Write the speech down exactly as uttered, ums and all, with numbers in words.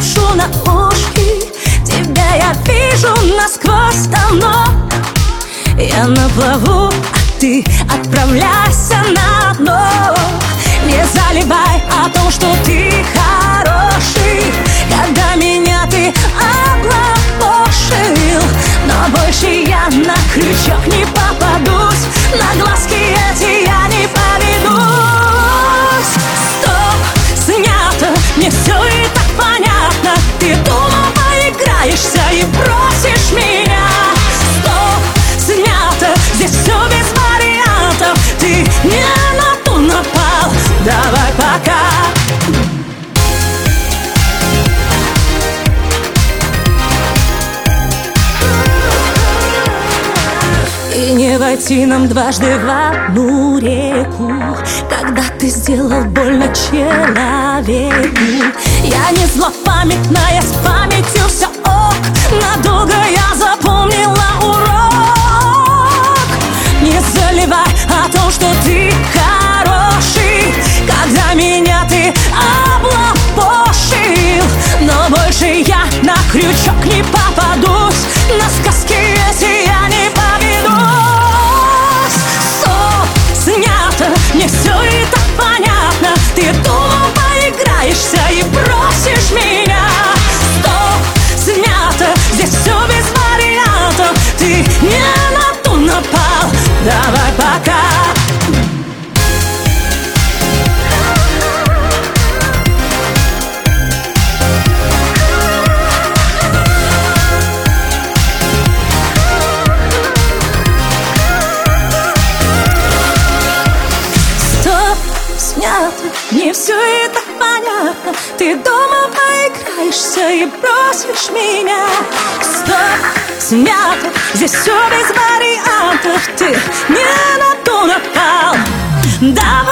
ношу на ушки. Тебя я вижу насквозь давно. Я на плаву, а ты отправляйся на дно. Не заливай о том, что ты хороший, когда меня ты облапошил. Но больше я на крючок не попадусь, на глазки эти я не поведусь. Стоп, снято, мне все и так понятно. Ты думал, поиграешься и бросишь меня. Стоп, снято, здесь все без вариантов. Ты не на ту напал, давай пока. И не войти нам дважды в одну реку, когда ты сделал больно человеку. Я не злопамятная, с памятью все ок. Надолго я запомнила урок. Не заливай о том, что ты хороший, когда меня ты облапошил. Но больше я на крючок не попадусь, на сказки эти я не поведусь. Стоп, снято, мне все и так понятно. Ты думал, поиграешься и бросишь меня. Стоп, снято, здесь все без вариантов. Ты не на ту напал, давай пока. Снято, мне все и так понятно. Ты дома поиграешься и бросишь меня. Стоп, снято, здесь все без вариантов. Ты не на ту напал, да.